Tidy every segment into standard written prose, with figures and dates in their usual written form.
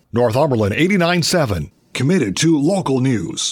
Northumberland 89.7, committed to local news.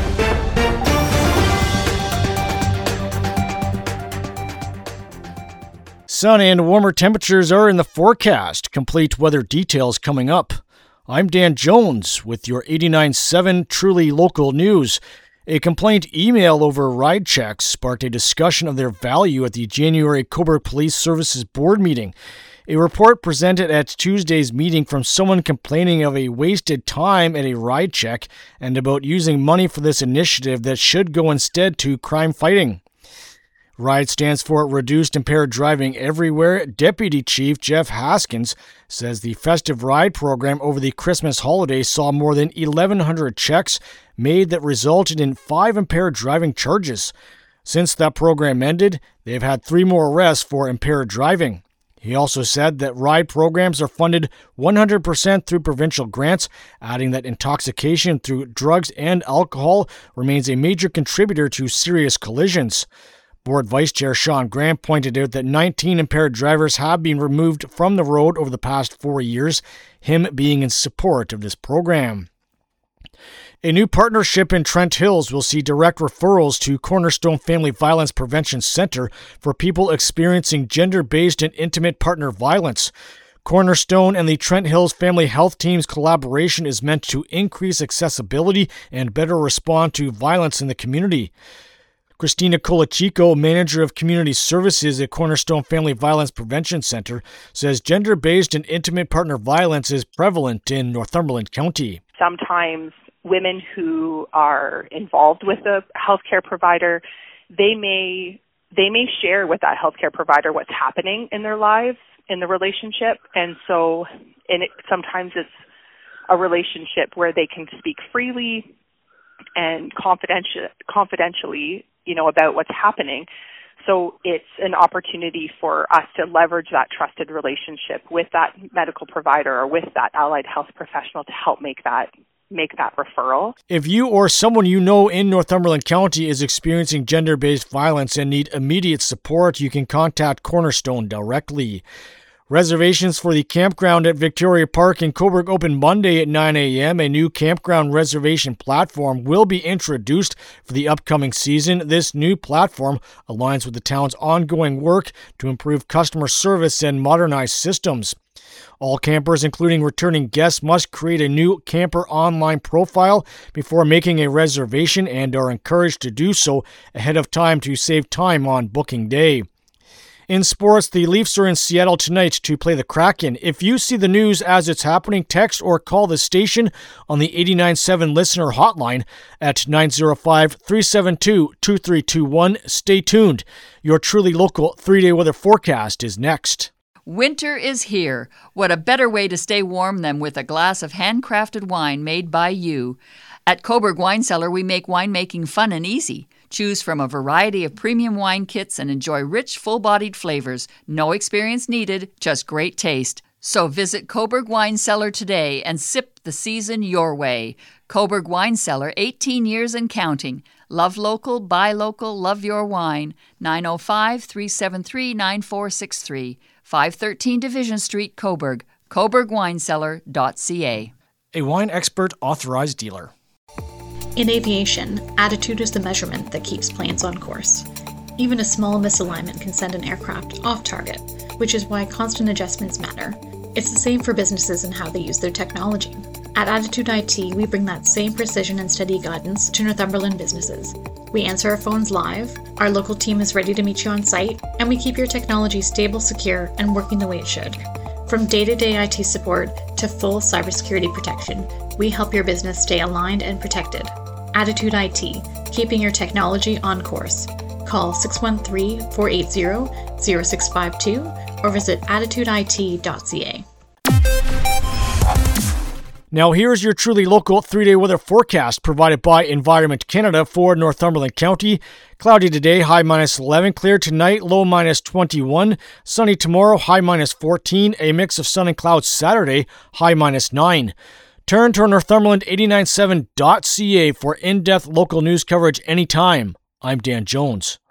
Sun and warmer temperatures are in the forecast. Complete weather details coming up. I'm Dan Jones with your 89.7 truly local news. A complaint email over ride checks sparked a discussion of their value at the January Cobourg Police Services Board meeting. A report presented at Tuesday's meeting from someone complaining of a wasted time at a ride check and about using money for this initiative that should go instead to crime fighting. RIDE stands for Reduced Impaired Driving Everywhere. Deputy Chief Jeff Haskins says the festive ride program over the Christmas holiday saw more than 1,100 checks made that resulted in 5 impaired driving charges. Since that program ended, they've had 3 more arrests for impaired driving. He also said that ride programs are funded 100% through provincial grants, adding that intoxication through drugs and alcohol remains a major contributor to serious collisions. Board Vice Chair Sean Grant pointed out that 19 impaired drivers have been removed from the road over the past 4 years, him being in support of this program. A new partnership in Trent Hills will see direct referrals to Cornerstone Family Violence Prevention Center for people experiencing gender-based and intimate partner violence. Cornerstone and the Trent Hills Family Health Team's collaboration is meant to increase accessibility and better respond to violence in the community. Christina Colachico, manager of community services at Cornerstone Family Violence Prevention Center, says gender-based and intimate partner violence is prevalent in Northumberland County. Sometimes women who are involved with a healthcare provider, they may share with that healthcare provider what's happening in their lives, in the relationship, sometimes it's a relationship where they can speak freely and confidentially, about what's happening. So it's an opportunity for us to leverage that trusted relationship with that medical provider or with that allied health professional to help make that referral. If you or someone you know in Northumberland County is experiencing gender-based violence and need immediate support, you can contact Cornerstone directly. Reservations for the campground at Victoria Park in Cobourg open Monday at 9 a.m. A new campground reservation platform will be introduced for the upcoming season. This new platform aligns with the town's ongoing work to improve customer service and modernize systems. All campers, including returning guests, must create a new camper online profile before making a reservation and are encouraged to do so ahead of time to save time on booking day. In sports, the Leafs are in Seattle tonight to play the Kraken. If you see the news as it's happening, text or call the station on the 89.7 listener hotline at 905-372-2321. Stay tuned. Your truly local 3-day weather forecast is next. Winter is here. What a better way to stay warm than with a glass of handcrafted wine made by you. At Cobourg Wine Cellar, we make winemaking fun and easy. Choose from a variety of premium wine kits and enjoy rich, full-bodied flavors. No experience needed, just great taste. So visit Cobourg Wine Cellar today and sip the season your way. Cobourg Wine Cellar, 18 years and counting. Love local, buy local, love your wine. 905-373-9463. 513 Division Street, Cobourg. CobourgWineCellar.ca. A wine expert authorized dealer. In aviation, attitude is the measurement that keeps planes on course. Even a small misalignment can send an aircraft off target, which is why constant adjustments matter. It's the same for businesses and how they use their technology. At Attitude IT, we bring that same precision and steady guidance to Northumberland businesses. We answer our phones live, our local team is ready to meet you on site, and we keep your technology stable, secure, and working the way it should. From day-to-day IT support to full cybersecurity protection, we help your business stay aligned and protected. Attitude IT, keeping your technology on course. Call 613-480-0652 or visit attitudeit.ca. Now here's your truly local 3-day weather forecast provided by Environment Canada for Northumberland County. Cloudy today, high -11. Clear tonight, low -21. Sunny tomorrow, high -14. A mix of sun and clouds Saturday, high -9. Turn to Northumberland897.ca for in-depth local news coverage anytime. I'm Dan Jones.